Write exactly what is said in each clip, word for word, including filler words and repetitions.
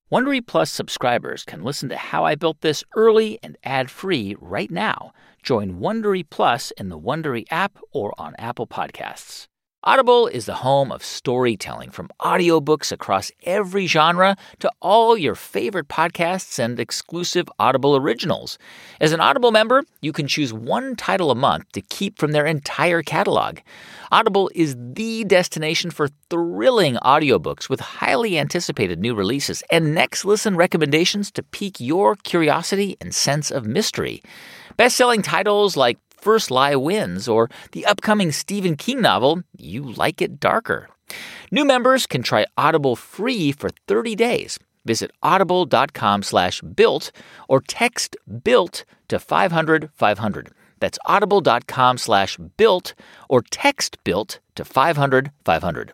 Wondery Plus subscribers can listen to How I Built This early and ad-free right now. Join Wondery Plus in the Wondery app or on Apple Podcasts. Audible is the home of storytelling, from audiobooks across every genre to all your favorite podcasts and exclusive Audible originals. As an Audible member, you can choose one title a month to keep from their entire catalog. Audible is the destination for thrilling audiobooks with highly anticipated new releases and next listen recommendations to pique your curiosity and sense of mystery. Best-selling titles like First Lie Wins or the upcoming Stephen King novel, You Like It Darker. New members can try Audible free for thirty days. Visit audible.com slash built or text BUILT to five hundred five hundred. That's audible.com slash built or text BUILT to five hundred five hundred.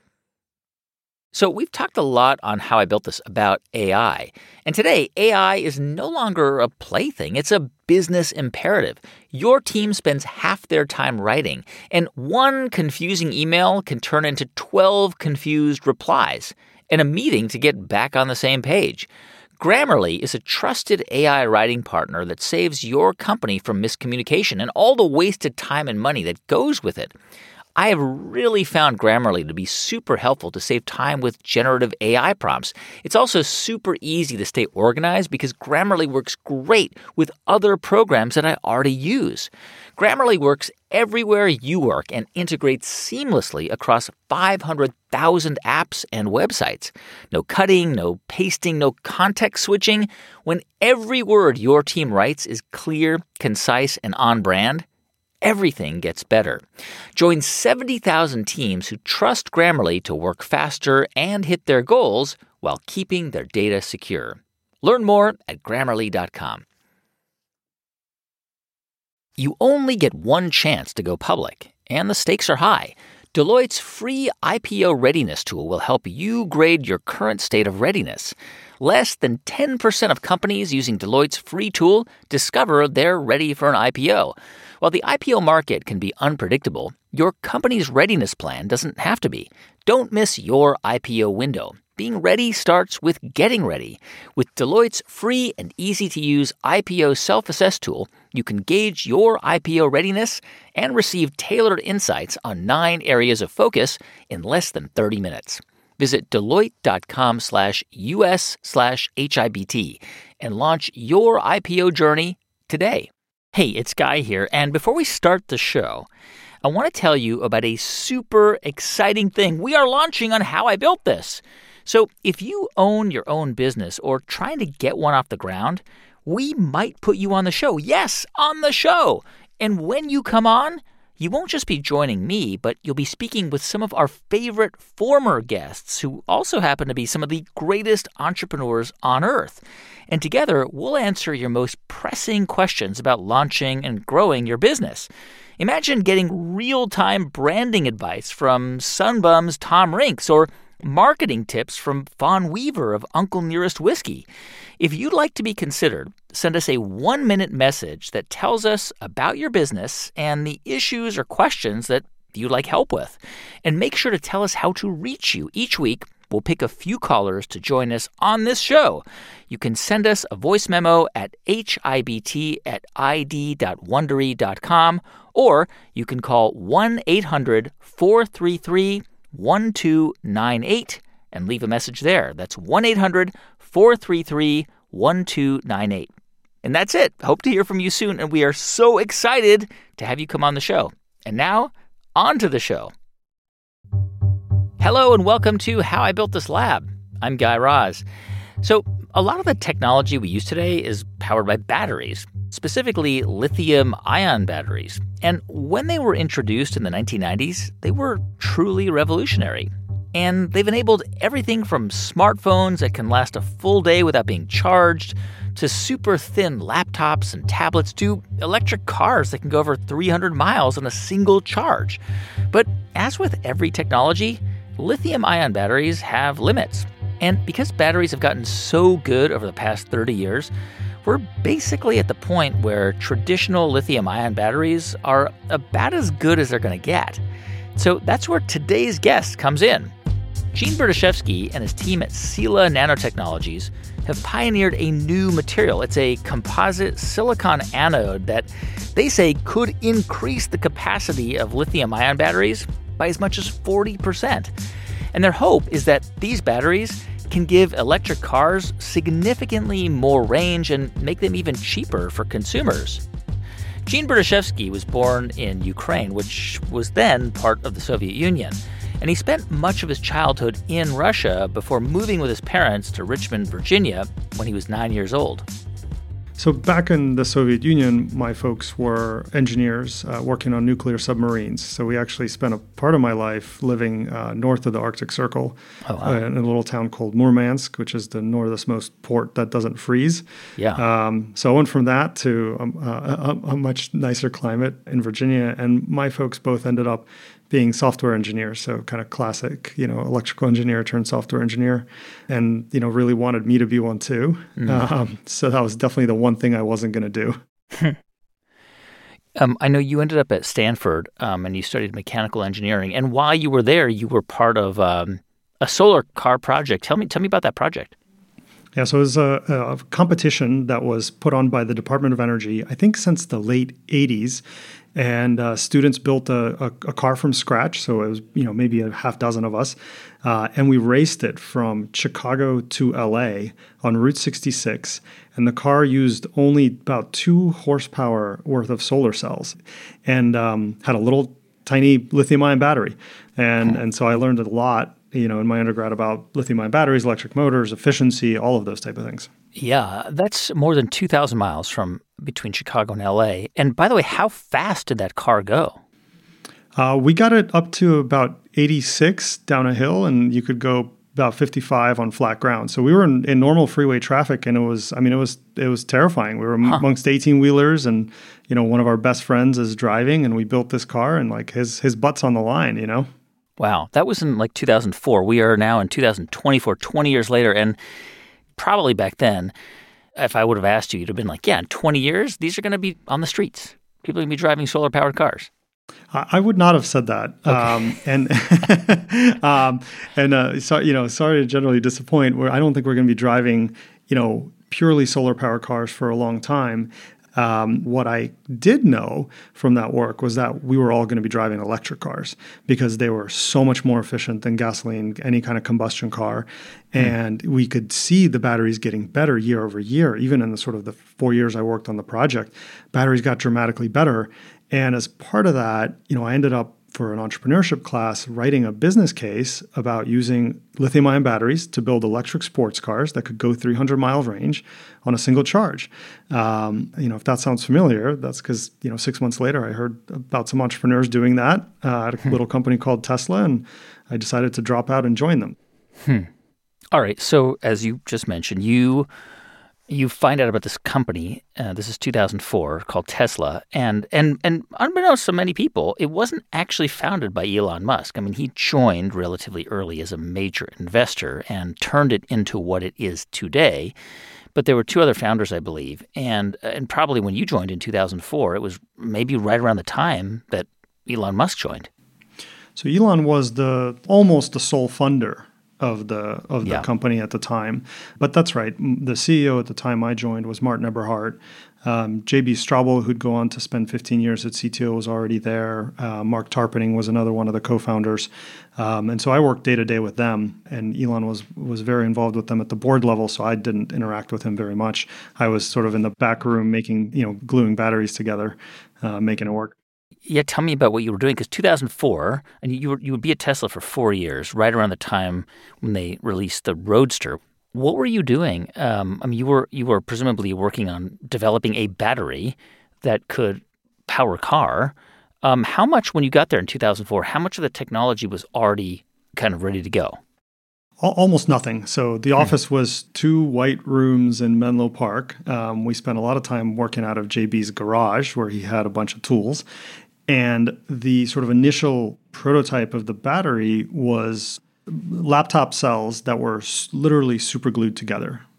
So we've talked a lot on How I Built This about A I. And today, A I is no longer a plaything. It's a business imperative. Your team spends half their time writing, and one confusing email can turn into twelve confused replies and a meeting to get back on the same page. Grammarly is a trusted A I writing partner that saves your company from miscommunication and all the wasted time and money that goes with it. I have really found Grammarly to be super helpful to save time with generative A I prompts. It's also super easy to stay organized because Grammarly works great with other programs that I already use. Grammarly works everywhere you work and integrates seamlessly across five hundred thousand apps and websites. No cutting, no pasting, no context switching. When every word your team writes is clear, concise, and on brand, everything gets better. Join seventy thousand teams who trust Grammarly to work faster and hit their goals while keeping their data secure. Learn more at grammarly dot com. You only get one chance to go public, and the stakes are high. Deloitte's free I P O readiness tool will help you grade your current state of readiness. Less than ten percent of companies using Deloitte's free tool discover they're ready for an I P O. While the I P O market can be unpredictable, your company's readiness plan doesn't have to be. Don't miss your I P O window. Being ready starts with getting ready. With Deloitte's free and easy-to-use I P O self-assess tool, you can gauge your I P O readiness and receive tailored insights on nine areas of focus in less than thirty minutes. Visit Deloitte.com slash US slash HIBT and launch your I P O journey today. Hey, it's Guy here, and before we start the show, I want to tell you about a super exciting thing we are launching on How I Built This. So if you own your own business or trying to get one off the ground, we might put you on the show. Yes, on the show. And when you come on, you won't just be joining me, but you'll be speaking with some of our favorite former guests who also happen to be some of the greatest entrepreneurs on earth. And together, we'll answer your most pressing questions about launching and growing your business. Imagine getting real-time branding advice from Sunbum's Tom Rinks or marketing tips from Fawn Weaver of Uncle Nearest Whiskey. If you'd like to be considered, send us a one-minute message that tells us about your business and the issues or questions that you'd like help with. And make sure to tell us how to reach you. Each week, we'll pick a few callers to join us on this show. You can send us a voice memo at hibt at id.wondery.com, or you can call one eight hundred four three three one two nine eight and leave a message there. That's one eight hundred four three three one two nine eight. And that's it. Hope to hear from you soon, and we are so excited to have you come on the show. And now, on to the show. Hello and welcome to How I Built This Lab. I'm Guy Raz. So, a lot of the technology we use today is powered by batteries, specifically lithium-ion batteries. And when they were introduced in the nineteen nineties, they were truly revolutionary. And they've enabled everything from smartphones that can last a full day without being charged, to super thin laptops and tablets, to electric cars that can go over three hundred miles on a single charge. But as with every technology, lithium-ion batteries have limits. And because batteries have gotten so good over the past thirty years, we're basically at the point where traditional lithium-ion batteries are about as good as they're going to get. So that's where today's guest comes in. Gene Berdichevsky and his team at Sila Nanotechnologies have pioneered a new material. It's a composite silicon anode that they say could increase the capacity of lithium-ion batteries by as much as forty percent. And their hope is that these batteries can give electric cars significantly more range and make them even cheaper for consumers. Gene Berdichevsky was born in Ukraine, which was then part of the Soviet Union. And he spent much of his childhood in Russia before moving with his parents to Richmond, Virginia, when he was nine years old. So back in the Soviet Union, my folks were engineers uh, working on nuclear submarines. So we actually spent a part of my life living uh, north of the Arctic Circle oh, wow. uh, in a little town called Murmansk, which is the northernmost port that doesn't freeze. Yeah. Um, so I went from that to um, uh, a, a much nicer climate in Virginia. And my folks both ended up being software engineers, so kind of classic, you know, electrical engineer turned software engineer, and, you know, really wanted me to be one too. Mm. Um, so that was definitely the one thing I wasn't going to do. um, I know you ended up at Stanford um, and you studied mechanical engineering. And while you were there, you were part of um, a solar car project. Tell me, tell me about that project. Yeah, so it was a, a competition that was put on by the Department of Energy, I think since the late eighties. And uh, students built a, a, a car from scratch. So it was, you know, maybe a half dozen of us. Uh, and we raced it from Chicago to L A on Route sixty-six. And the car used only about two horsepower worth of solar cells and um, had a little tiny lithium-ion battery. And, and so I learned a lot, you know, in my undergrad about lithium-ion batteries, electric motors, efficiency, all of those type of things. Yeah, that's more than two thousand miles from between Chicago and L A. And by the way, how fast did that car go? Uh, we got it up to about eighty-six down a hill, and you could go about fifty-five on flat ground. So we were in, in normal freeway traffic, and it was, I mean, it was it was terrifying. We were huh. amongst eighteen-wheelers, and, you know, one of our best friends is driving, and we built this car, and, like, his his butt's on the line, you know? Wow, that was in, like, two thousand four. We are now in two thousand twenty-four, twenty years later, and probably back then, if I would have asked you, you'd have been like, yeah, in twenty years, these are going to be on the streets. People are going to be driving solar-powered cars. I would not have said that. Okay. Um, and, um, and uh, so, you know, sorry to generally disappoint. Where I don't think we're going to be driving, you know, purely solar-powered cars for a long time. Um, what I did know from that work was that we were all going to be driving electric cars because they were so much more efficient than gasoline, any kind of combustion car. And mm. we could see the batteries getting better year over year. Even in the sort of the four years I worked on the project, batteries got dramatically better. And as part of that, you know, I ended up for an entrepreneurship class writing a business case about using lithium-ion batteries to build electric sports cars that could go three hundred mile range on a single charge. Um, you know, if that sounds familiar, that's because, you know, six months later, I heard about some entrepreneurs doing that uh, at a little company called Tesla, and I decided to drop out and join them. Hmm. All right. So as you just mentioned, you you find out about this company, uh, this is two thousand four, called Tesla, and and and unbeknownst to many people, it wasn't actually founded by Elon Musk. I mean, he joined relatively early as a major investor and turned it into what it is today. But there were two other founders, I believe, and and probably when you joined in two thousand four, it was maybe right around the time that Elon Musk joined. So Elon was the almost the sole funder of the of the yeah. company at the time. But that's right. The C E O at the time I joined was Martin Eberhard. Um, J B Straubel, who'd go on to spend fifteen years at C T O, was already there. Uh, Mark Tarpening was another one of the co-founders. Um, and so I worked day to day with them. And Elon was was very involved with them at the board level, so I didn't interact with him very much. I was sort of in the back room making, you know, gluing batteries together, uh, making it work. Yeah, tell me about what you were doing, because two thousand four, and you were, you would be at Tesla for four years, right around the time when they released the Roadster. What were you doing? Um, I mean, you were you were presumably working on developing a battery that could power a car. Um, how much, when you got there in two thousand four, how much of the technology was already kind of ready to go? Almost nothing. So the office mm-hmm. was two white rooms in Menlo Park. Um, we spent a lot of time working out of J B's garage where he had a bunch of tools. And the sort of initial prototype of the battery was laptop cells that were literally super glued together.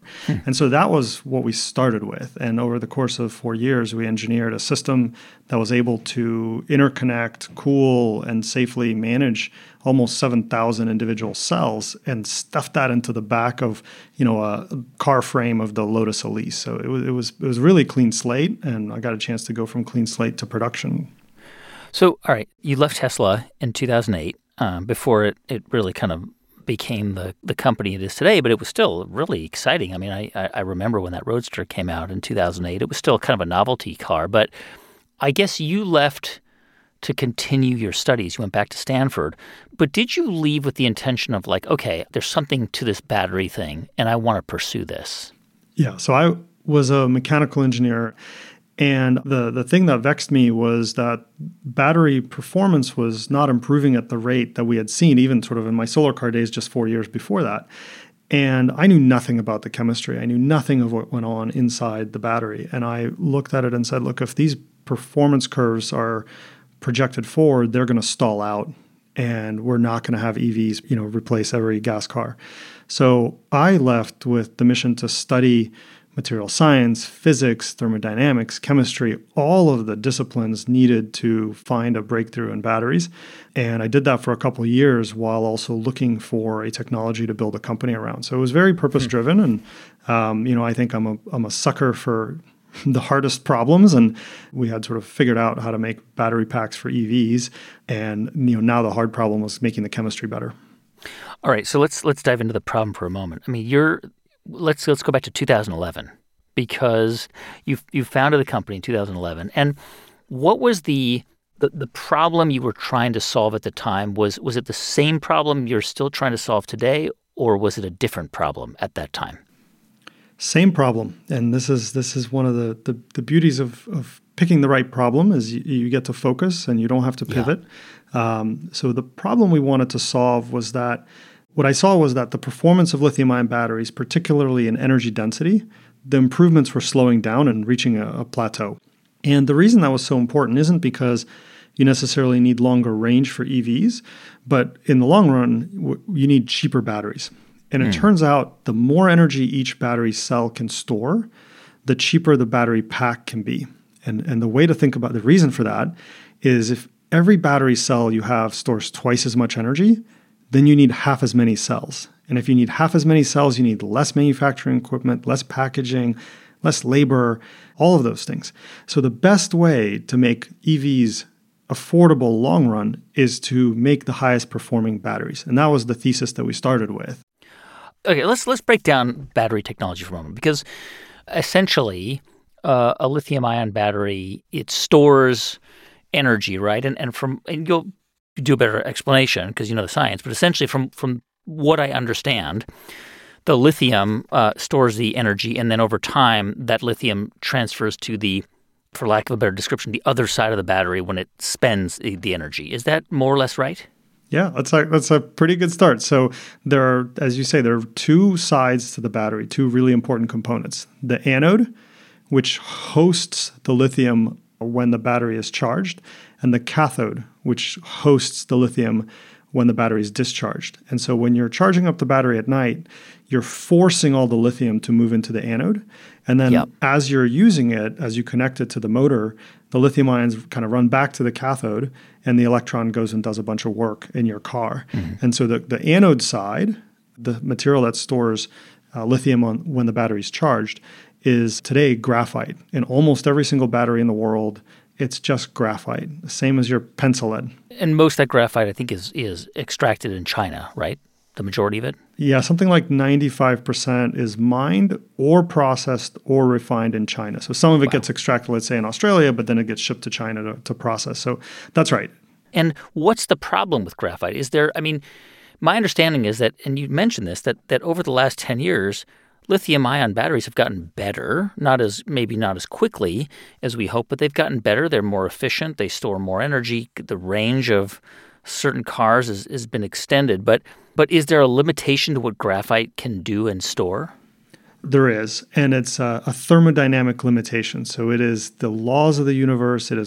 Hmm. And so that was what we started with. And over the course of four years, we engineered a system that was able to interconnect, cool, and safely manage almost seven thousand individual cells and stuff that into the back of, you know, a car frame of the Lotus Elise. So it was, it was, it was really clean slate, and I got a chance to go from clean slate to production. So, all right, you left Tesla in two thousand eight um, before it, it really kind of became the, the company it is today, but it was still really exciting. I mean, I, I remember when that Roadster came out in two thousand eight. It was still kind of a novelty car, but I guess you left to continue your studies. You went back to Stanford, but did you leave with the intention of like, okay, there's something to this battery thing, and I want to pursue this? Yeah, so I was a mechanical engineer, and the, the thing that vexed me was that battery performance was not improving at the rate that we had seen, even sort of in my solar car days just four years before that. And I knew nothing about the chemistry. I knew nothing of what went on inside the battery. And I looked at it and said, look, if these performance curves are projected forward, they're going to stall out, and we're not going to have E Vs, you know, replace every gas car. So I left with the mission to study material science, physics, thermodynamics, chemistry, all of the disciplines needed to find a breakthrough in batteries. And I did that for a couple of years while also looking for a technology to build a company around. So it was very purpose-driven. And, um, you know, I think I'm a, I'm a sucker for the hardest problems. And we had sort of figured out how to make battery packs for E Vs. And, you know, now the hard problem was making the chemistry better. All right. So let's let's dive into the problem for a moment. I mean, you're Let's let's go back to two thousand eleven, because you you founded the company in two thousand eleven. And what was the, the the problem you were trying to solve at the time? Was was it the same problem you're still trying to solve today, or was it a different problem at that time? Same problem. And this is this is one of the the, the beauties of, of picking the right problem is you, you get to focus and you don't have to pivot. Yeah. Um, so the problem we wanted to solve was that What I saw was that the performance of lithium-ion batteries, particularly in energy density, the improvements were slowing down and reaching a, a plateau. And the reason that was so important isn't because you necessarily need longer range for E Vs, but in the long run, w- you need cheaper batteries. And it mm. turns out the more energy each battery cell can store, the cheaper the battery pack can be. And, and the way to think about the reason for that is if every battery cell you have stores twice as much energy, then you need half as many cells. And if you need half as many cells, you need less manufacturing equipment, less packaging, less labor, all of those things. So the best way to make E Vs affordable long run is to make the highest performing batteries. And that was the thesis that we started with. Okay, let's let's break down battery technology for a moment, because essentially uh, a lithium-ion battery, it stores energy, right? And and from and you'll do a better explanation because you know the science, but essentially from, from what I understand, the lithium uh, stores the energy, and then over time that lithium transfers to the, for lack of a better description, the other side of the battery when it spends the, the energy. Is that more or less right? Yeah, that's a, that's a pretty good start. So there are, as you say, there are two sides to the battery, two really important components. The anode, which hosts the lithium when the battery is charged, and the cathode, which hosts the lithium when the battery is discharged. And so when you're charging up the battery at night, you're forcing all the lithium to move into the anode. And then yep. as you're using it, as you connect it to the motor, the lithium ions kind of run back to the cathode, and the electron goes and does a bunch of work in your car. Mm-hmm. And so the, the anode side, the material that stores uh, lithium on when the battery is charged, is today graphite. In almost every single battery in the world, it's just graphite, same as your pencil lead. And most of that graphite, I think, is is extracted in China, right? The majority of it? Yeah, something like ninety-five percent is mined or processed or refined in China. So some of it wow. gets extracted, let's say, in Australia, but then it gets shipped to China to, to process. So that's right. And what's the problem with graphite? Is there, I mean, my understanding is that, and you mentioned this, that that over the last ten years, lithium-ion batteries have gotten better, not as maybe not as quickly as we hope, but they've gotten better. They're more efficient. They store more energy. The range of certain cars has, has been extended. But but is there a limitation to what graphite can do and store? There is, and it's a, a thermodynamic limitation. So it is the laws of the universe. It is what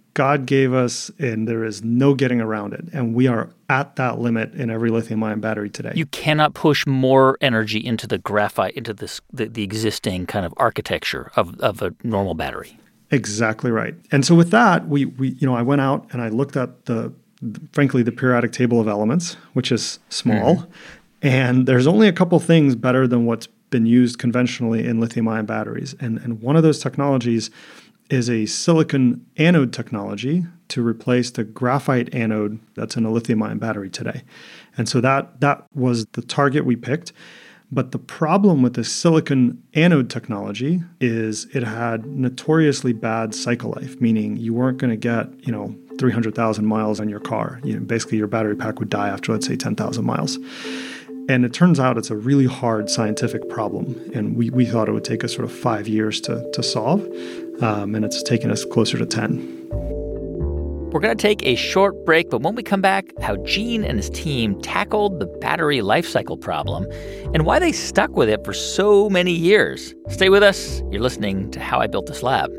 God gave us, and there is no getting around it. And we are at that limit in every lithium-ion battery today. You cannot push more energy into the graphite, into this the, the existing kind of architecture of, of a normal battery. Exactly right. And so with that, we we you know I went out and I looked at the, frankly, the periodic table of elements, which is small, mm-hmm. and there's only a couple things better than what's been used conventionally in lithium-ion batteries. And and one of those technologies is a silicon anode technology to replace the graphite anode that's in a lithium-ion battery today. And so that that was the target we picked. But the problem with the silicon anode technology is it had notoriously bad cycle life, meaning you weren't going to get, you know, three hundred thousand miles on your car. You know, basically, your battery pack would die after, let's say, ten thousand miles. And it turns out it's a really hard scientific problem. And we, we thought it would take us sort of five years to, to solve. Um, and it's taken us closer to ten. We're going to take a short break, but when we come back, how Gene and his team tackled the battery life cycle problem and why they stuck with it for so many years. Stay with us. You're listening to How I Built This Lab.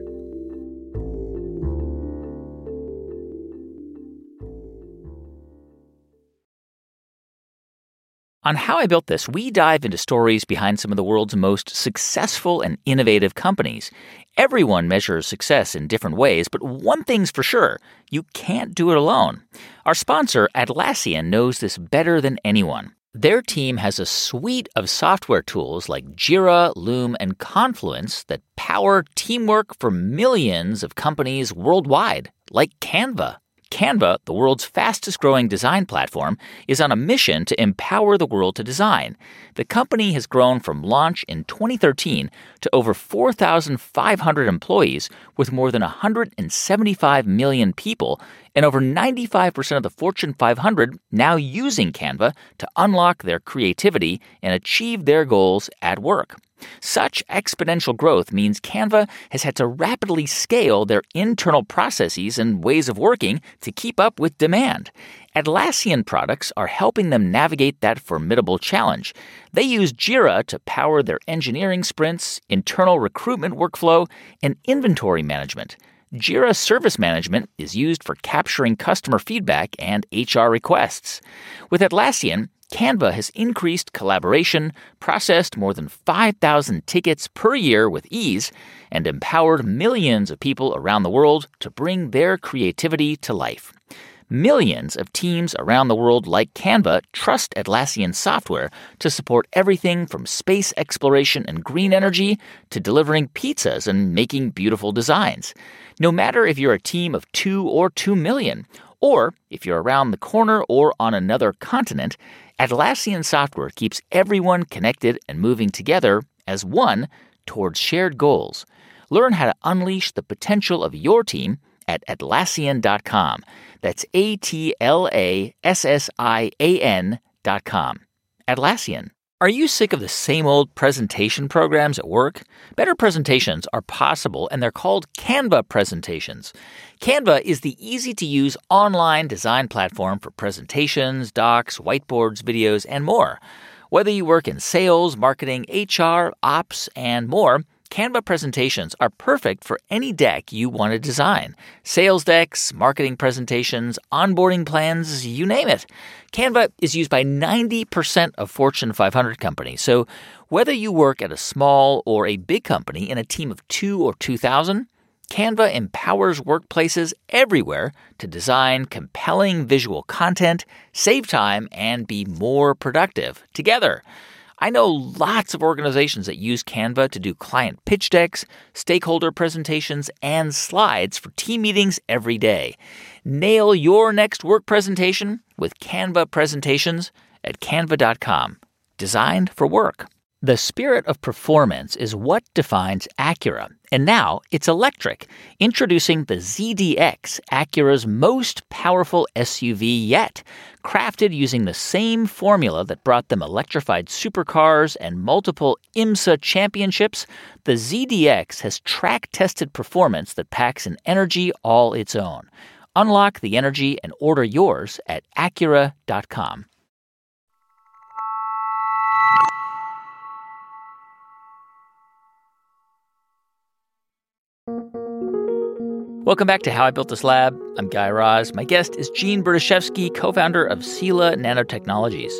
On How I Built This, we dive into stories behind some of the world's most successful and innovative companies. Everyone measures success in different ways, but one thing's for sure, you can't do it alone. Our sponsor, Atlassian, knows this better than anyone. Their team has a suite of software tools like Jira, Loom, and Confluence that power teamwork for millions of companies worldwide, like Canva. Canva, the world's fastest-growing design platform, is on a mission to empower the world to design. The company has grown from launch in twenty thirteen to over four thousand five hundred employees with more than one hundred seventy-five million people and over ninety-five percent of the Fortune five hundred now using Canva to unlock their creativity and achieve their goals at work. Such exponential growth means Canva has had to rapidly scale their internal processes and ways of working to keep up with demand. Atlassian products are helping them navigate that formidable challenge. They use Jira to power their engineering sprints, internal recruitment workflow, and inventory management. Jira Service Management is used for capturing customer feedback and H R requests. With Atlassian, Canva has increased collaboration, processed more than five thousand tickets per year with ease, and empowered millions of people around the world to bring their creativity to life. Millions of teams around the world like Canva trust Atlassian software to support everything from space exploration and green energy to delivering pizzas and making beautiful designs. No matter if you're a team of two or two million, or if you're around the corner or on another continent, Atlassian software keeps everyone connected and moving together as one towards shared goals. Learn how to unleash the potential of your team at Atlassian dot com. That's A T L A S S I A N dot com. Atlassian. Are you sick of the same old presentation programs at work? Better presentations are possible, and they're called Canva presentations. Canva is the easy-to-use online design platform for presentations, docs, whiteboards, videos, and more. Whether you work in sales, marketing, H R, ops, and more, Canva presentations are perfect for any deck you want to design. Sales decks, marketing presentations, onboarding plans, you name it. Canva is used by ninety percent of Fortune five hundred companies. So whether you work at a small or a big company in a team of two or two thousand, Canva empowers workplaces everywhere to design compelling visual content, save time, and be more productive together. I know lots of organizations that use Canva to do client pitch decks, stakeholder presentations, and slides for team meetings every day. Nail your next work presentation with Canva presentations at canva dot com. Designed for work. The spirit of performance is what defines Acura, and now it's electric. Introducing the Z D X, Acura's most powerful S U V yet. Crafted using the same formula that brought them electrified supercars and multiple IMSA championships, the Z D X has track-tested performance that packs an energy all its own. Unlock the energy and order yours at Acura dot com. Welcome back to How I Built This Lab. I'm Guy Raz. My guest is Gene Berdichevsky, co-founder of Sila Nanotechnologies.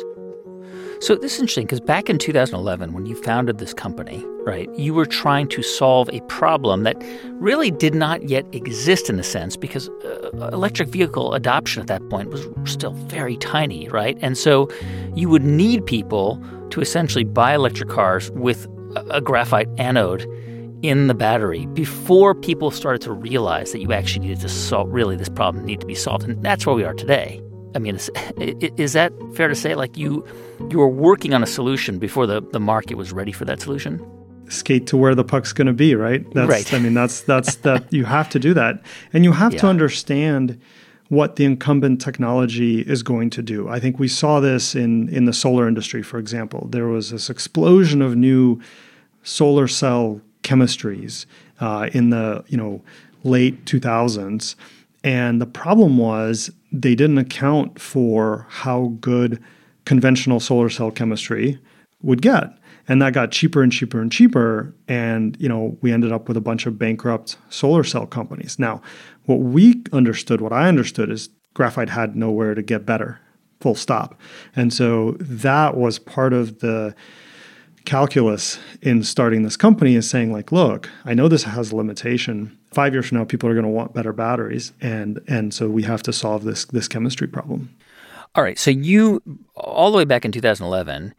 So this is interesting because back in two thousand eleven, when you founded this company, right, you were trying to solve a problem that really did not yet exist in a sense because uh, electric vehicle adoption at that point was still very tiny, right? And so you would need people to essentially buy electric cars with a, a graphite anode in the battery before people started to realize that you actually needed to solve, really this problem needed to be solved. And that's where we are today. I mean, is, is that fair to say? Like you you were working on a solution before the, the market was ready for that solution? Skate to where the puck's going to be, right? That's, right. I mean, that's that's that you have to do that. And you have yeah. to understand what the incumbent technology is going to do. I think we saw this in, in the solar industry, for example. There was this explosion of new solar cell chemistries uh, in the, you know, late two thousands. And the problem was they didn't account for how good conventional solar cell chemistry would get. And that got cheaper and cheaper and cheaper. And, you know, we ended up with a bunch of bankrupt solar cell companies. Now, what we understood, what I understood is graphite had nowhere to get better, full stop. And so that was part of the calculus in starting this company is saying like, look, I know this has a limitation. Five years from now, people are going to want better batteries. And and so we have to solve this this chemistry problem. All right. So you, all the way back in two thousand eleven,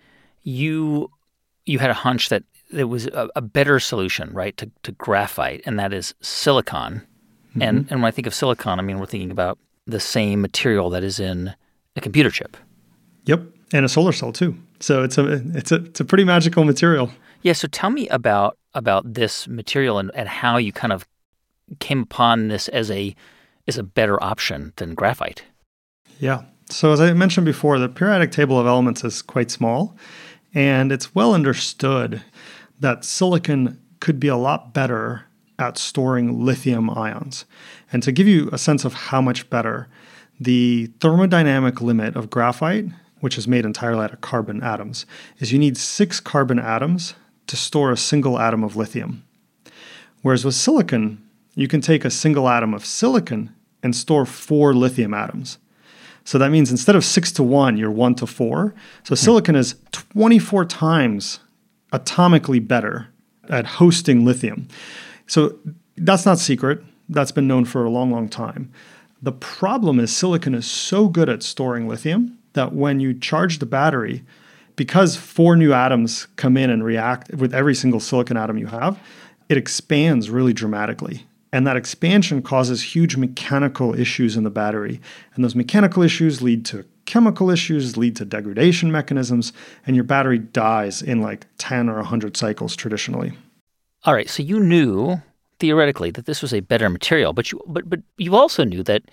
you you had a hunch that there was a, a better solution, right, to, to graphite, and that is silicon. Mm-hmm. And and when I think of silicon, I mean, we're thinking about the same material that is in a computer chip. Yep. And a solar cell too. So it's a it's a it's a pretty magical material. Yeah. So tell me about about this material and, and how you kind of came upon this as a as a better option than graphite. Yeah. So as I mentioned before, the periodic table of elements is quite small, and it's well understood that silicon could be a lot better at storing lithium ions. And to give you a sense of how much better, the thermodynamic limit of graphite, which is made entirely out of carbon atoms, is you need six carbon atoms to store a single atom of lithium. Whereas with silicon, you can take a single atom of silicon and store four lithium atoms. So that means instead of six to one, you're one to four. So silicon is twenty-four times atomically better at hosting lithium. So that's not secret. That's been known for a long, long time. The problem is silicon is so good at storing lithium that when you charge the battery, because four new atoms come in and react with every single silicon atom you have, it expands really dramatically. And that expansion causes huge mechanical issues in the battery. And those mechanical issues lead to chemical issues, lead to degradation mechanisms, and your battery dies in like ten or one hundred cycles traditionally. All right, so you knew theoretically that this was a better material, but you but but you also knew that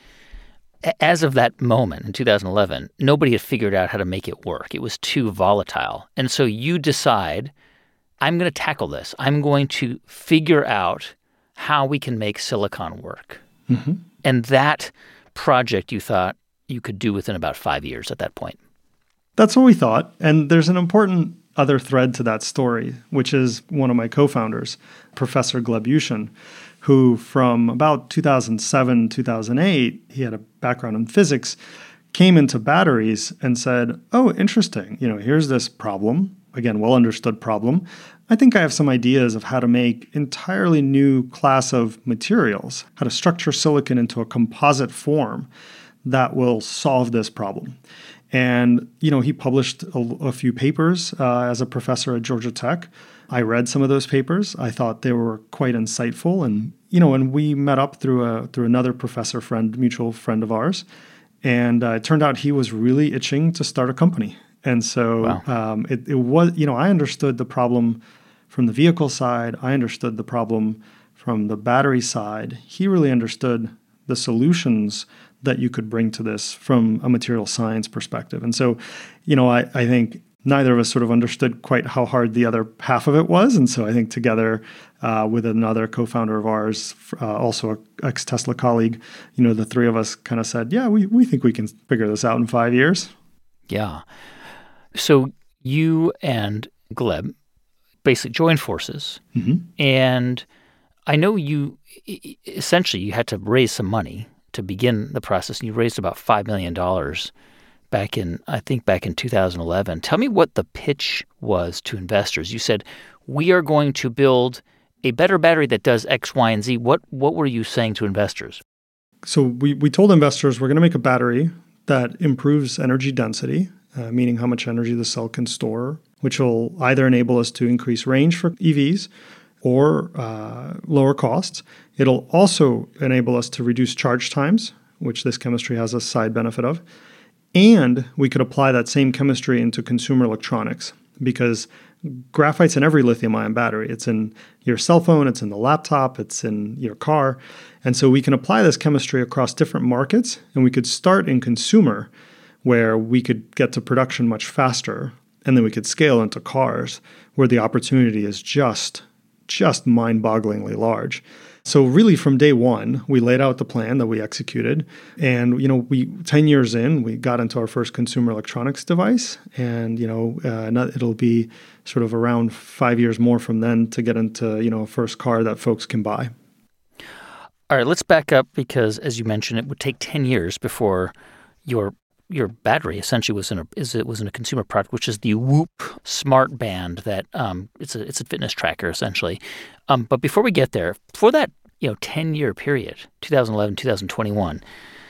as of that moment in two thousand eleven, nobody had figured out how to make it work. It was too volatile. And so you decide, I'm going to tackle this. I'm going to figure out how we can make silicon work. Mm-hmm. And that project you thought you could do within about five years at that point. That's what we thought. And there's an important other thread to that story, which is one of my co-founders, Professor Gleb Yushin, who from about two thousand seven, two thousand eight, he had a background in physics, came into batteries and said, oh, interesting. You know, here's this problem. Again, well understood problem. I think I have some ideas of how to make entirely new class of materials, how to structure silicon into a composite form that will solve this problem. And, you know, he published a, a few papers uh, as a professor at Georgia Tech. I read some of those papers. I thought they were quite insightful. And, you know, and we met up through a through another professor friend, mutual friend of ours. And uh, it turned out he was really itching to start a company. And so wow. um, it, it was, you know, I understood the problem from the vehicle side. I understood the problem from the battery side. He really understood the solutions that you could bring to this from a material science perspective. And so, you know, I, I think neither of us sort of understood quite how hard the other half of it was. And so I think together uh, with another co-founder of ours, uh, also an ex-Tesla colleague, you know, the three of us kind of said, yeah, we, we think we can figure this out in five years. Yeah. So you and Gleb basically joined forces. Mm-hmm. And I know you essentially you had to raise some money to begin the process, and you raised about five million dollars back in, I think, back in two thousand eleven. Tell me what the pitch was to investors. You said, we are going to build a better battery that does X, Y, and Z. What what were you saying to investors? So we, we told investors we're going to make a battery that improves energy density, uh, meaning how much energy the cell can store, which will either enable us to increase range for E Vs or uh, lower costs. It'll also enable us to reduce charge times, which this chemistry has a side benefit of. And we could apply that same chemistry into consumer electronics, because graphite's in every lithium-ion battery. It's in your cell phone, it's in the laptop, it's in your car. And so we can apply this chemistry across different markets, and we could start in consumer, where we could get to production much faster, and then we could scale into cars, where the opportunity is just, just mind-bogglingly large. So really from day one, we laid out the plan that we executed. And, you know, we ten years in, we got into our first consumer electronics device. And, you know, uh, it'll be sort of around five years more from then to get into, you know, a first car that folks can buy. All right, let's back up, because as you mentioned, it would take ten years before your your battery essentially was in a is it was in a consumer product, which is the Whoop Smart Band. That um, it's a it's a fitness tracker essentially. Um, but before we get there, for that you know ten year period, twenty eleven, twenty twenty-one,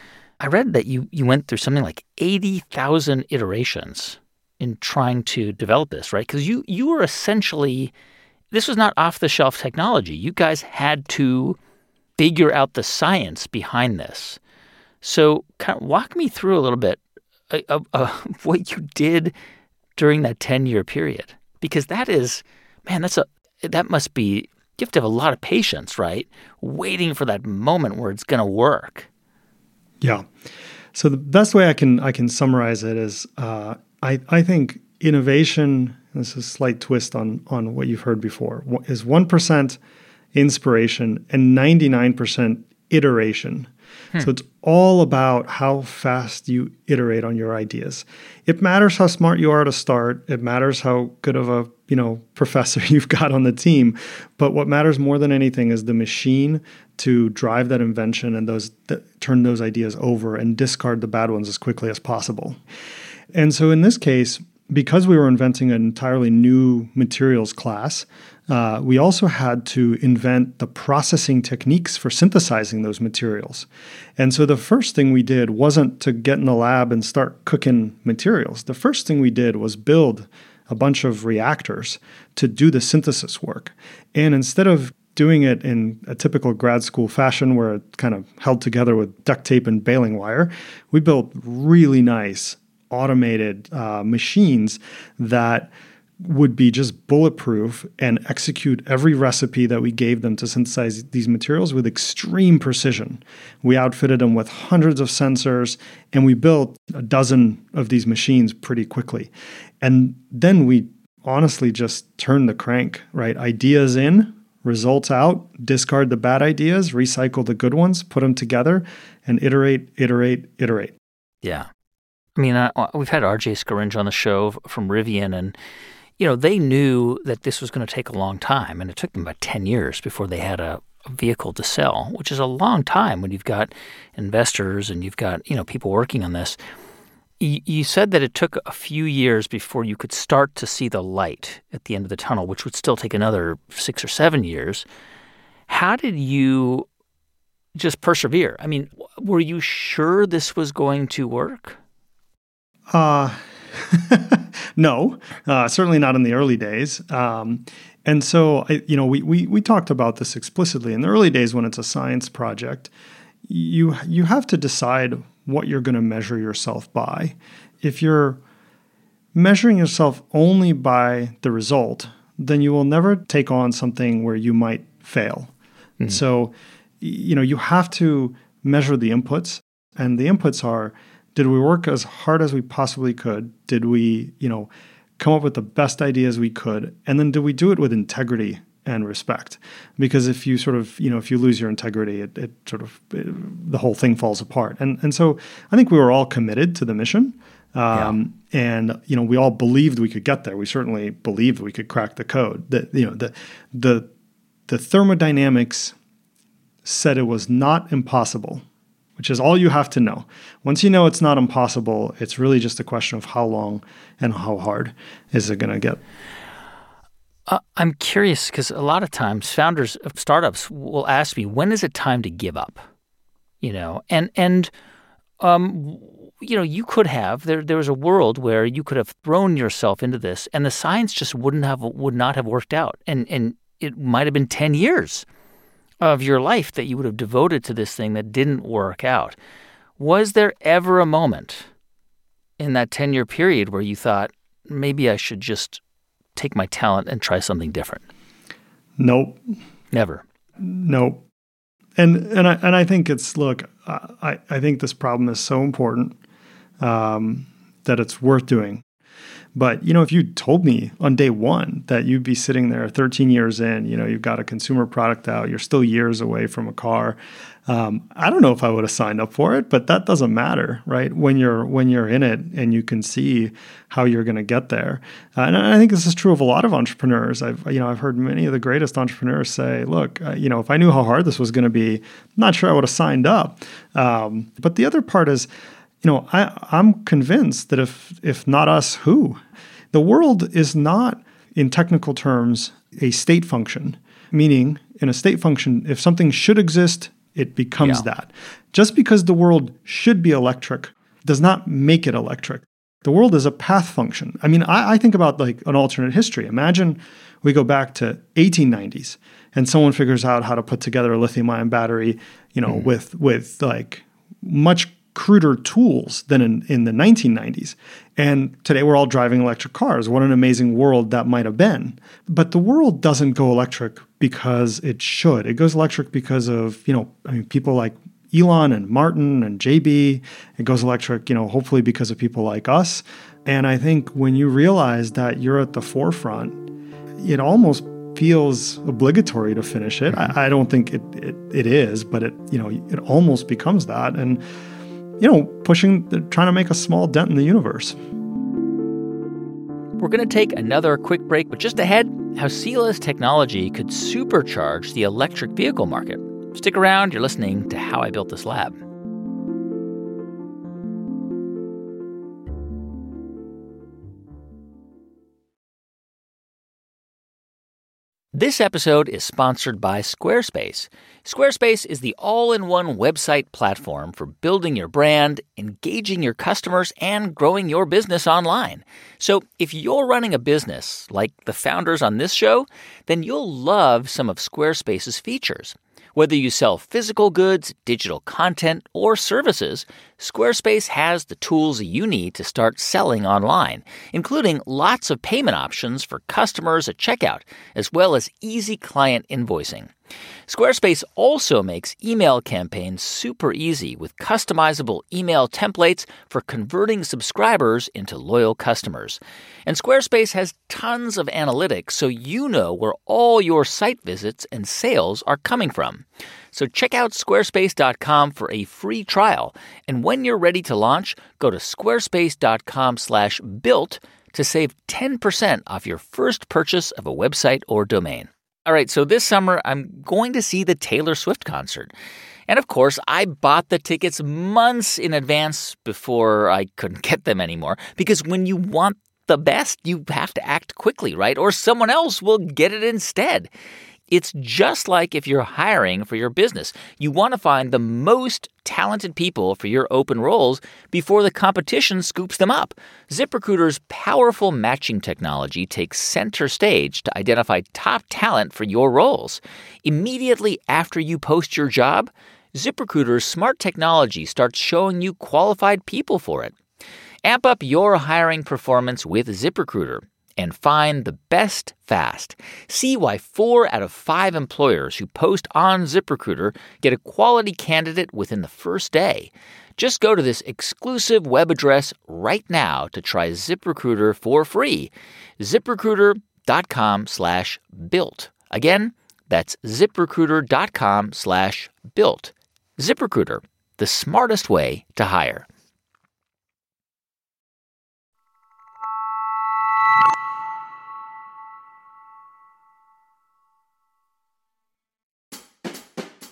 I read that you you went through something like eighty thousand iterations in trying to develop this, right? Because you you were essentially, this was not off the shelf technology. You guys had to figure out the science behind this. So kind of walk me through a little bit of, of what you did during that ten year period, because that is, man, that's a that must be, you have to have a lot of patience, right? Waiting for that moment where it's going to work. Yeah. So the best way I can I can summarize it is uh, I I think innovation, this is a slight twist on on what you've heard before, is one percent inspiration and ninety-nine percent iteration. Hmm. So it's all about how fast you iterate on your ideas. It matters how smart you are to start. It matters how good of a, you know, professor you've got on the team. But what matters more than anything is the machine to drive that invention and those th- turn those ideas over and discard the bad ones as quickly as possible. And so in this case, because we were inventing an entirely new materials class, Uh, we also had to invent the processing techniques for synthesizing those materials. And so the first thing we did wasn't to get in the lab and start cooking materials. The first thing we did was build a bunch of reactors to do the synthesis work. And instead of doing it in a typical grad school fashion where it kind of held together with duct tape and baling wire, we built really nice automated uh, machines that would be just bulletproof and execute every recipe that we gave them to synthesize these materials with extreme precision. We outfitted them with hundreds of sensors, and we built a dozen of these machines pretty quickly. And then we honestly just turned the crank, right? Ideas in, results out, discard the bad ideas, recycle the good ones, put them together, and iterate, iterate, iterate. Yeah. I mean, uh, we've had R J Scaringe on the show from Rivian, and you know, they knew that this was going to take a long time, and it took them about ten years before they had a, a vehicle to sell, which is a long time when you've got investors and you've got, you know, people working on this. Y- you said that it took a few years before you could start to see the light at the end of the tunnel, which would still take another six or seven years. How did you just persevere? I mean, were you sure this was going to work? Uh No, uh, certainly not in the early days. Um, and so, I, you know, we, we we talked about this explicitly. In the early days when it's a science project, you you have to decide what you're going to measure yourself by. If you're measuring yourself only by the result, then you will never take on something where you might fail. Mm-hmm. So, you know, you have to measure the inputs, and the inputs are, did we work as hard as we possibly could? Did we, you know, come up with the best ideas we could? And then did we do it with integrity and respect? Because if you sort of, you know, if you lose your integrity, it, it sort of, it, the whole thing falls apart. And and so I think we were all committed to the mission. Um, yeah. And, you know, we all believed we could get there. We certainly believed we could crack the code. That, you know, the, the, the thermodynamics said it was not impossible, which is all you have to know. Once you know it's not impossible, it's really just a question of how long and how hard is it going to get. Uh, I'm curious because a lot of times founders of startups will ask me, when is it time to give up? You know, and and um, you know, you could have there. There was a world where you could have thrown yourself into this, and the science just wouldn't have would not have worked out, and and it might have been ten years of your life that you would have devoted to this thing that didn't work out. Was there ever a moment in that ten-year period where you thought, maybe I should just take my talent and try something different? Nope. Never. Nope. And and I and I think it's look, I, I think this problem is so important um, that it's worth doing. But, you know, if you told me on day one that you'd be sitting there thirteen years in, you know, you've got a consumer product out, you're still years away from a car. Um, I don't know if I would have signed up for it, but that doesn't matter, right? When you're when you're in it and you can see how you're going to get there. Uh, and I think this is true of a lot of entrepreneurs. I've you know I've heard many of the greatest entrepreneurs say, "Look, uh, you know, if I knew how hard this was going to be, I'm not sure I would have signed up." Um, but the other part is, you know, I, I'm convinced that if if not us, who? The world is not, in technical terms, a state function. Meaning, in a state function, if something should exist, it becomes Yeah. that. Just because the world should be electric does not make it electric. The world is a path function. I mean, I, I think about like an alternate history. Imagine we go back to eighteen nineties and someone figures out how to put together a lithium-ion battery, you know, mm. with with like much cruder tools than in, in the nineteen nineties. And today we're all driving electric cars. What an amazing world that might have been. But the world doesn't go electric because it should. It goes electric because of, you know, I mean, people like Elon and Martin and J B. It goes electric, you know, hopefully because of people like us. And I think when you realize that you're at the forefront, it almost feels obligatory to finish it. I, I don't think it, it it is, but it, you know, it almost becomes that. And you know, pushing, trying to make a small dent in the universe. We're going to take another quick break, but just ahead, how Seala's technology could supercharge the electric vehicle market. Stick around, you're listening to How I Built This Lab. This episode is sponsored by Squarespace. Squarespace is the all-in-one website platform for building your brand, engaging your customers, and growing your business online. So if you're running a business like the founders on this show, then you'll love some of Squarespace's features. Whether you sell physical goods, digital content, or services, Squarespace has the tools you need to start selling online, including lots of payment options for customers at checkout, as well as easy client invoicing. Squarespace also makes email campaigns super easy with customizable email templates for converting subscribers into loyal customers. And Squarespace has tons of analytics so you know where all your site visits and sales are coming from. So check out squarespace dot com for a free trial. And when you're ready to launch, go to squarespace dot com slash built to save ten percent off your first purchase of a website or domain. All right, so this summer, I'm going to see the Taylor Swift concert. And of course, I bought the tickets months in advance before I couldn't get them anymore. Because when you want the best, you have to act quickly, right? Or someone else will get it instead. It's just like if you're hiring for your business. You want to find the most talented people for your open roles before the competition scoops them up. ZipRecruiter's powerful matching technology takes center stage to identify top talent for your roles. Immediately after you post your job, ZipRecruiter's smart technology starts showing you qualified people for it. Amp up your hiring performance with ZipRecruiter and find the best fast. See why four out of five employers who post on ZipRecruiter get a quality candidate within the first day. Just go to this exclusive web address right now to try ZipRecruiter for free. ZipRecruiter.com slash built. Again, that's ZipRecruiter.com slash built. ZipRecruiter, the smartest way to hire.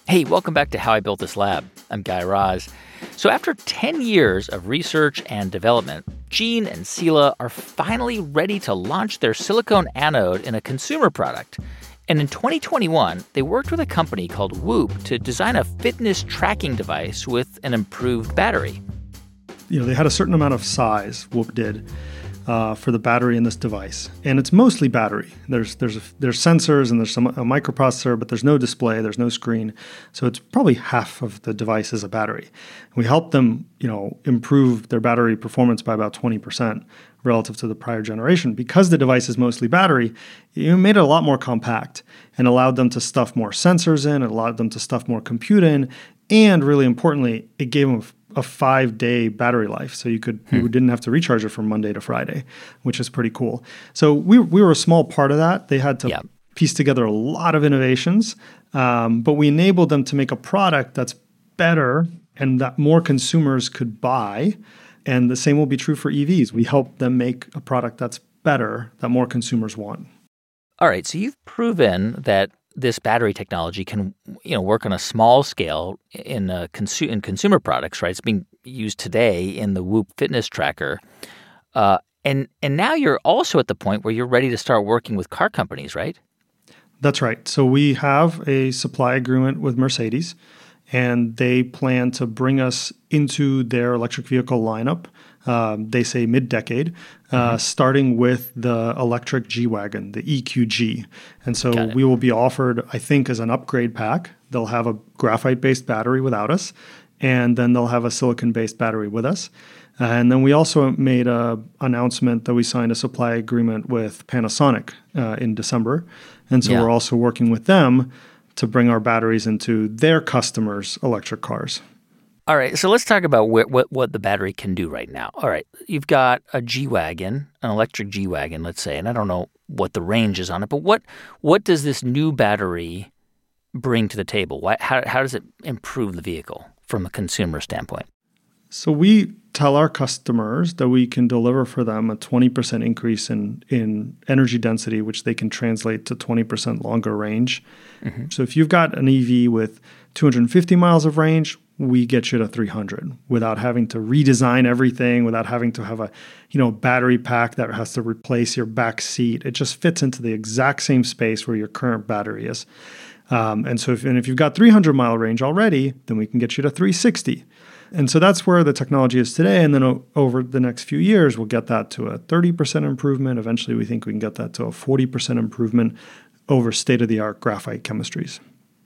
Hey, welcome back to How I Built This Lab. I'm Guy Raz. So after ten years of research and development, Gene and Sela are finally ready to launch their silicone anode in a consumer product. And in twenty twenty-one, they worked with a company called Whoop to design a fitness tracking device with an improved battery. You know, they had a certain amount of size, Whoop did, uh, for the battery in this device. And it's mostly battery. There's there's a, there's sensors and there's some a microprocessor, but there's no display, there's no screen. So it's probably half of the device is a battery. We helped them, you know, improve their battery performance by about twenty percent relative to the prior generation. Because the device is mostly battery, it made it a lot more compact and allowed them to stuff more sensors in, it allowed them to stuff more compute in, and really importantly, it gave them a five-day battery life. So you could hmm. you didn't have to recharge it from Monday to Friday, which is pretty cool. So we, we were a small part of that. They had to yeah. piece together a lot of innovations, um, but we enabled them to make a product that's better and that more consumers could buy. And the same will be true for E Vs. We help them make a product that's better, that more consumers want. All right, so you've proven that this battery technology can, you know, work on a small scale in a consu- in consumer products, right? It's being used today in the Whoop fitness tracker. Uh, and and now you're also at the point where you're ready to start working with car companies, right? That's right. So we have a supply agreement with Mercedes, and they plan to bring us into their electric vehicle lineup. Um, they say mid-decade, uh, mm-hmm. starting with the electric G-Wagon, the E Q G. And so we will be offered, I think, as an upgrade pack. They'll have a graphite-based battery without us, and then they'll have a silicon-based battery with us. Uh, and then we also made an announcement that we signed a supply agreement with Panasonic uh, in December. And so yeah. we're also working with them to bring our batteries into their customers' electric cars. All right, so let's talk about wh- what what the battery can do right now. All right, you've got a G-Wagon, an electric G-Wagon, let's say, and I don't know what the range is on it, but what what does this new battery bring to the table? Why, how how does it improve the vehicle from a consumer standpoint? So we tell our customers that we can deliver for them a twenty percent increase in, in energy density, which they can translate to twenty percent longer range. Mm-hmm. So if you've got an E V with two hundred fifty miles of range, we get you to three hundred without having to redesign everything, without having to have a, you know, battery pack that has to replace your back seat. It just fits into the exact same space where your current battery is. Um, and so if, and if you've got three hundred mile range already, then we can get you to three sixty. And so that's where the technology is today. And then o- over the next few years, we'll get that to a thirty percent improvement. Eventually, we think we can get that to a forty percent improvement over state-of-the-art graphite chemistries.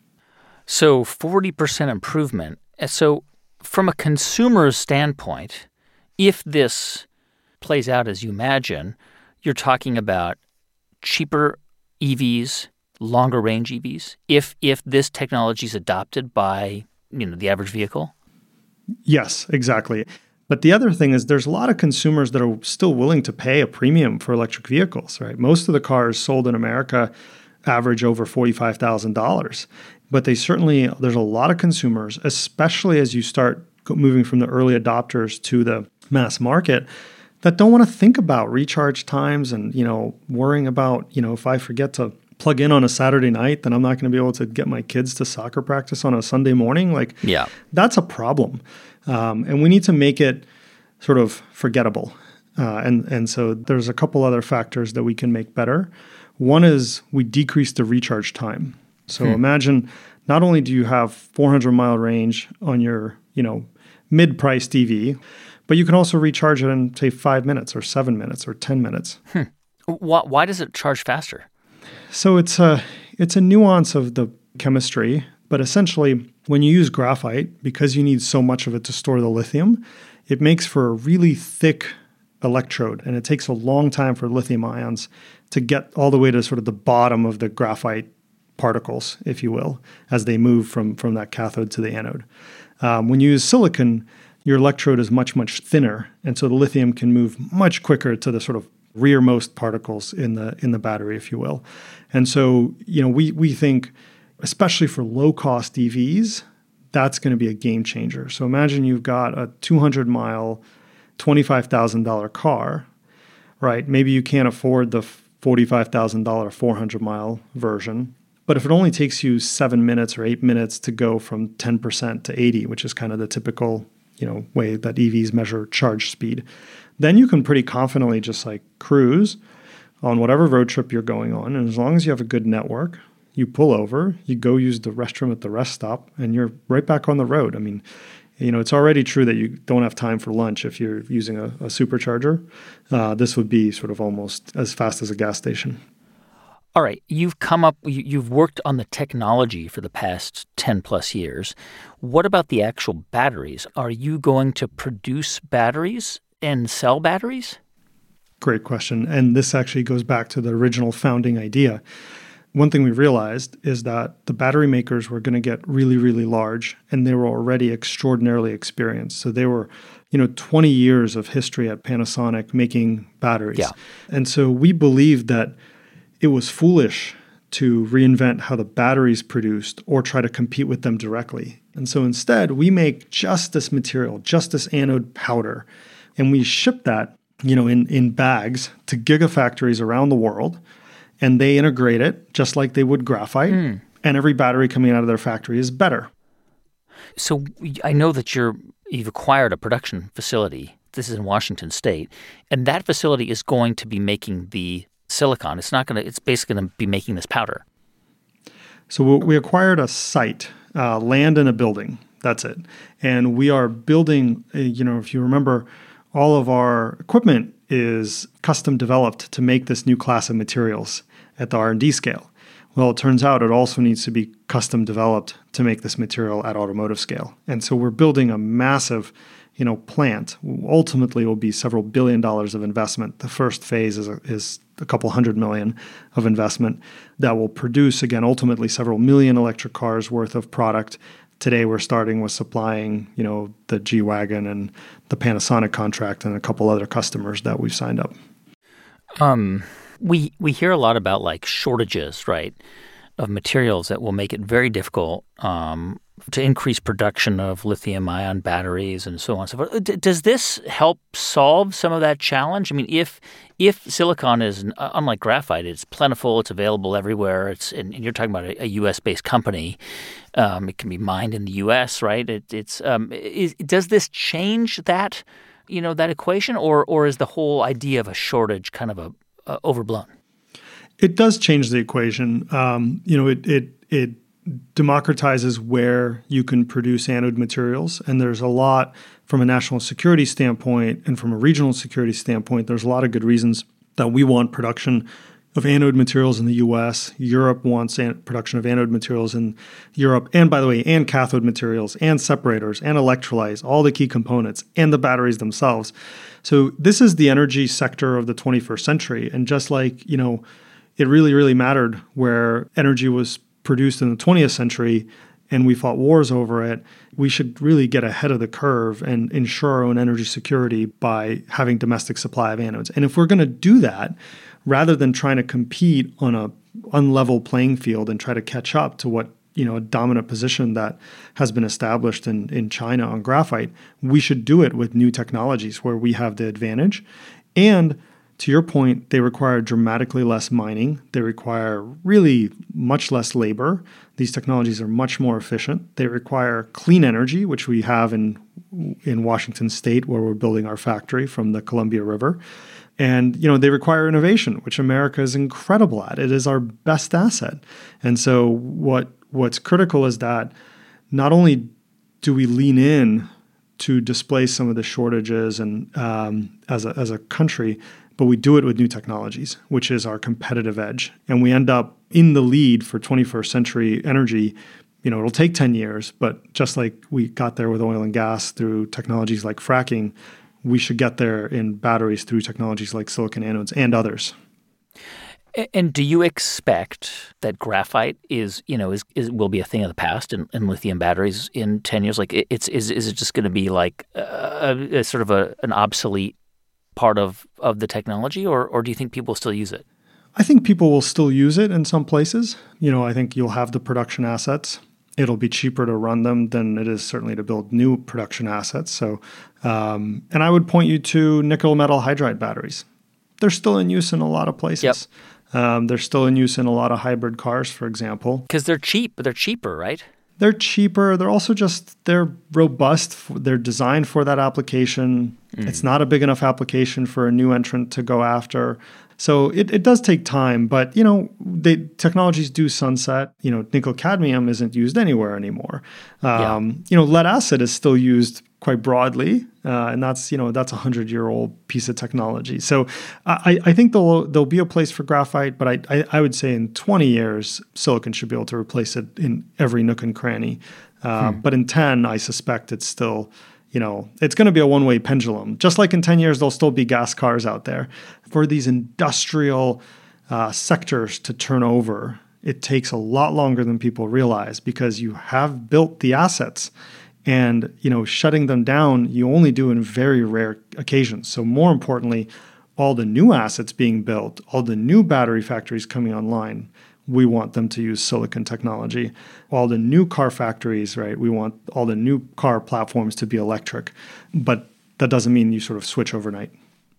So forty percent improvement. So from a consumer's standpoint, if this plays out as you imagine, you're talking about cheaper E Vs, longer range E Vs, if if this technology is adopted by, you know, the average vehicle? Yes, exactly. But the other thing is there's a lot of consumers that are still willing to pay a premium for electric vehicles, right? Most of the cars sold in America average over forty-five thousand dollars. But they certainly, there's a lot of consumers, especially as you start moving from the early adopters to the mass market, that don't want to think about recharge times and, you know, worrying about, you know, if I forget to plug in on a Saturday night, then I'm not going to be able to get my kids to soccer practice on a Sunday morning. Like, yeah, that's a problem. Um, and we need to make it sort of forgettable. Uh, and, and so there's a couple other factors that we can make better. One is we decrease the recharge time. So hmm. imagine not only do you have four hundred mile range on your, you know, mid-priced E V, but you can also recharge it in, say, five minutes or seven minutes or ten minutes. Hmm. Why, why does it charge faster? So it's a, it's a nuance of the chemistry, but essentially when you use graphite, because you need so much of it to store the lithium, it makes for a really thick electrode, and it takes a long time for lithium ions to get all the way to sort of the bottom of the graphite particles, if you will, as they move from, from that cathode to the anode. Um, when you use silicon, your electrode is much, much thinner, and so the lithium can move much quicker to the sort of rearmost particles in the in the battery, if you will. And so, you know, we we think, especially for low-cost E Vs, that's going to be a game changer. So imagine you've got a two hundred mile, twenty-five thousand dollars car, right? Maybe you can't afford the forty-five thousand dollars four hundred mile version, But if it only takes you seven minutes or eight minutes to go from ten percent to eighty, which is kind of the typical, you know, way that E Vs measure charge speed, then you can pretty confidently just like cruise on whatever road trip you're going on. And as long as you have a good network, you pull over, you go use the restroom at the rest stop, and you're right back on the road. I mean, you know, it's already true that you don't have time for lunch if you're using a, a supercharger. Uh, this would be sort of almost as fast as a gas station. All right, you've come up, you've worked on the technology for the past ten plus years. What about the actual batteries? Are you going to produce batteries and sell batteries? Great question. And this actually goes back to the original founding idea. One thing we realized is that the battery makers were going to get really, really large, and they were already extraordinarily experienced. So they were, you know, twenty years of history at Panasonic making batteries. Yeah. And so we believed that it was foolish to reinvent how the batteries produced or try to compete with them directly. And so instead, we make just this material, just this anode powder, and we ship that, you know, in, in bags to gigafactories around the world, and they integrate it just like they would graphite, mm. and every battery coming out of their factory is better. So I know that you're, you've acquired a production facility. This is in Washington State, and that facility is going to be making the silicon. It's not going to, it's basically going to be making this powder. So we acquired a site, uh, land and a building. That's it. And we are building, uh, you know, if you remember, all of our equipment is custom developed to make this new class of materials at the R and D scale. Well, it turns out it also needs to be custom developed to make this material at automotive scale. And so we're building a massive, you know, plant. Ultimately, it will be several billion dollars of investment. The first phase is a, is a couple hundred million of investment that will produce, again, ultimately several million electric cars worth of product. Today, we're starting with supplying, you know, the G-Wagon and the Panasonic contract and a couple other customers that we've signed up. Um, we we hear a lot about like shortages, right, of materials that will make it very difficult um, to increase production of lithium-ion batteries and so on and so forth. D- does this help solve some of that challenge? I mean, if if silicon is, uh, unlike graphite, it's plentiful, it's available everywhere, it's and, and you're talking about a, a U S-based company, um, it can be mined in the U S, right? It, it's um, is, does this change that, you know, that equation, or or is the whole idea of a shortage kind of a uh, overblown? It does change the equation. Um, you know, it it it democratizes where you can produce anode materials, and there's a lot from a national security standpoint and from a regional security standpoint. There's a lot of good reasons that we want production of anode materials in the U S. Europe wants an- production of anode materials in Europe, and by the way, and cathode materials, and separators, and electrolytes, all the key components, and the batteries themselves. So this is the energy sector of the twenty-first century, and just like, you know, it really, really mattered where energy was produced in the twentieth century and we fought wars over it, we should really get ahead of the curve and ensure our own energy security by having domestic supply of anodes. And if we're going to do that, rather than trying to compete on a unlevel playing field and try to catch up to what, you know, a dominant position that has been established in, in China on graphite, we should do it with new technologies where we have the advantage. And to your point, they require dramatically less mining. They require really much less labor. These technologies are much more efficient. They require clean energy, which we have in in Washington State, where we're building our factory from the Columbia River. And, you know, they require innovation, which America is incredible at. It is our best asset. And so what what's critical is that not only do we lean in to displace some of the shortages and um, as a, as a country, but we do it with new technologies, which is our competitive edge. And we end up in the lead for twenty-first century energy. You know, it'll take ten years, but just like we got there with oil and gas through technologies like fracking, we should get there in batteries through technologies like silicon anodes and others. And do you expect that graphite is, you know, is, is will be a thing of the past in, in lithium batteries in ten years? Like, it's is is it just going to be like a, a sort of a, an obsolete part of, of the technology, or or do you think people still use it? I think people will still use it in some places. You know, I think you'll have the production assets. It'll be cheaper to run them than it is certainly to build new production assets. So, um, and I would point you to nickel metal hydride batteries. They're still in use in a lot of places. Yep. Um, they're still in use in a lot of hybrid cars, for example. Because they're cheap, but they're cheaper, right? They're cheaper. They're also just, they're robust. For, they're designed for that application. Mm. It's not a big enough application for a new entrant to go after. So it, it does take time, but, you know, they, technologies do sunset. You know, nickel cadmium isn't used anywhere anymore. Um, yeah. You know, lead acid is still used quite broadly, uh, and that's, you know, that's a hundred-year-old piece of technology. So I, I think there'll, there'll be a place for graphite, but I, I, I would say in twenty years, silicon should be able to replace it in every nook and cranny. Uh, hmm. But in ten, I suspect it's still... You know, it's going to be a one-way pendulum. Just like in ten years, there'll still be gas cars out there. For these industrial uh, sectors to turn over, it takes a lot longer than people realize because you have built the assets. And, you know, shutting them down, you only do in very rare occasions. So more importantly, all the new assets being built, all the new battery factories coming online, we want them to use silicon technology. All the new car factories, right? We want all the new car platforms to be electric. But that doesn't mean you sort of switch overnight.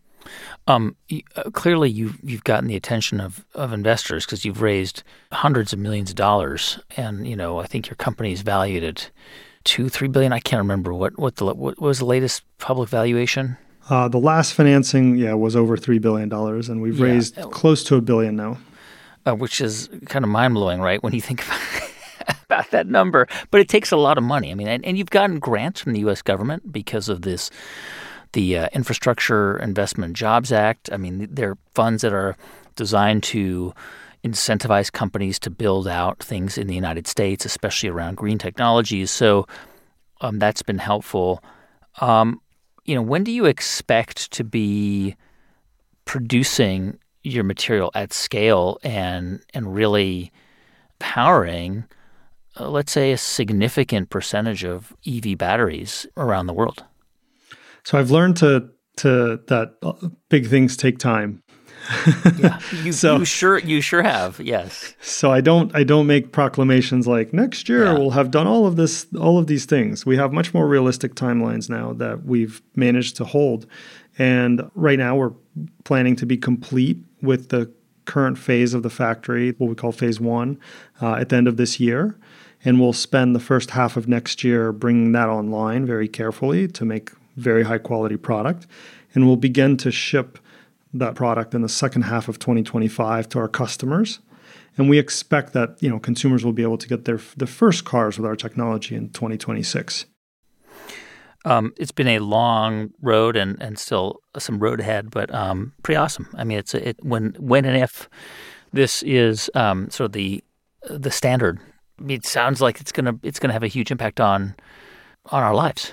Um, uh, clearly, you've, you've gotten the attention of, of investors because you've raised hundreds of millions of dollars. And, you know, I think your company is valued at two, three billion. I can't remember what, what, the, what was the latest public valuation? Uh, the last financing, yeah, was over three billion dollars. And we've yeah. raised close to a billion now. Uh, which is kind of mind-blowing, right, when you think about, about that number. But it takes a lot of money. I mean, and, and you've gotten grants from the U S government because of this, the uh, Infrastructure Investment and Jobs Act. I mean, they're funds that are designed to incentivize companies to build out things in the United States, especially around green technologies. So um, that's been helpful. Um, you know, when do you expect to be producing your material at scale and and really powering, uh, let's say, a significant percentage of E V batteries around the world? So I've learned to to that big things take time. yeah, you, so, you sure you sure have, yes. So I don't I don't make proclamations like next year yeah. we'll have done all of this, all of these things. We have much more realistic timelines now that we've managed to hold. And right now we're planning to be complete with the current phase of the factory, what we call phase one, uh, at the end of this year. And we'll spend the first half of next year bringing that online very carefully to make very high quality product. And we'll begin to ship that product in the second half of twenty twenty-five to our customers. And we expect that, you know, consumers will be able to get their the first cars with our technology in twenty twenty-six. Um, it's been a long road and, and still some road ahead, but um, pretty awesome. I mean, it's a, it when when and if this is um, sort of the the standard. I mean, it sounds like it's gonna it's gonna have a huge impact on on our lives.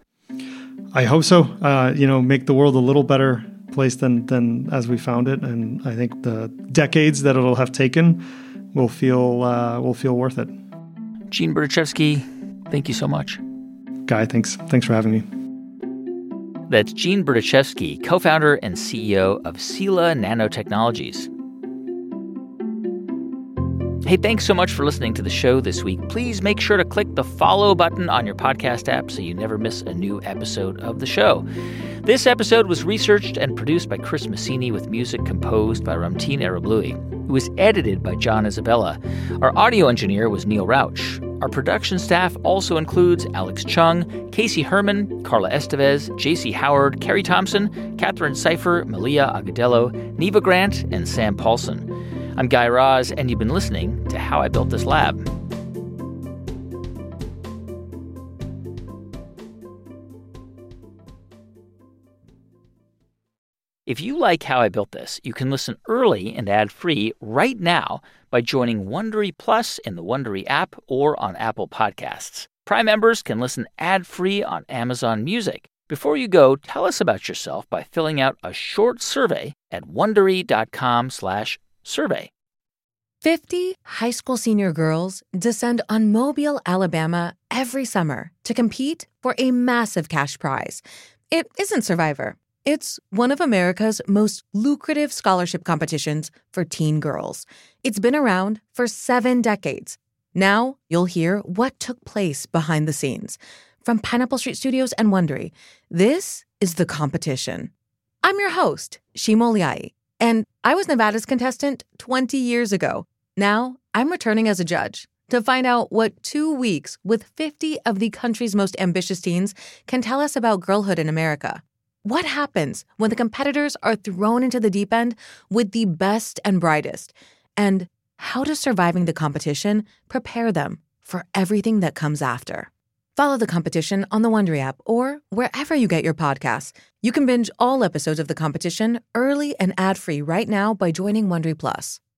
I hope so. Uh, you know, make the world a little better place than than as we found it, and I think the decades that it'll have taken will feel uh, will feel worth it. Gene Berdichevsky, thank you so much. Guy, thanks. Thanks for having me. That's Gene Berdichevsky, co-founder and C E O of Sila Nanotechnologies. Hey, thanks so much for listening to the show this week. Please make sure to click the follow button on your podcast app so you never miss a new episode of the show. This episode was researched and produced by Chris Massini with music composed by Ramtin Arablouei. It was edited by John Isabella. Our audio engineer was Neil Rauch. Our production staff also includes Alex Chung, Casey Herman, Carla Estevez, J C Howard, Carrie Thompson, Catherine Cipher, Malia Agudelo, Neva Grant, and Sam Paulson. I'm Guy Raz, and you've been listening to How I Built This Lab. If you like How I Built This, you can listen early and ad-free right now by joining Wondery Plus in the Wondery app or on Apple Podcasts. Prime members can listen ad-free on Amazon Music. Before you go, tell us about yourself by filling out a short survey at Wondery.com slash survey. fifty high school senior girls descend on Mobile, Alabama every summer to compete for a massive cash prize. It isn't Survivor. It's one of America's most lucrative scholarship competitions for teen girls. It's been around for seven decades. Now you'll hear what took place behind the scenes. From Pineapple Street Studios and Wondery, this is The Competition. I'm your host, Shima Oliai. And I was Nevada's contestant twenty years ago. Now, I'm returning as a judge to find out what two weeks with fifty of the country's most ambitious teens can tell us about girlhood in America. What happens when the competitors are thrown into the deep end with the best and brightest? And how does surviving the competition prepare them for everything that comes after? Follow The Competition on the Wondery app or wherever you get your podcasts. You can binge all episodes of The Competition early and ad-free right now by joining Wondery Plus.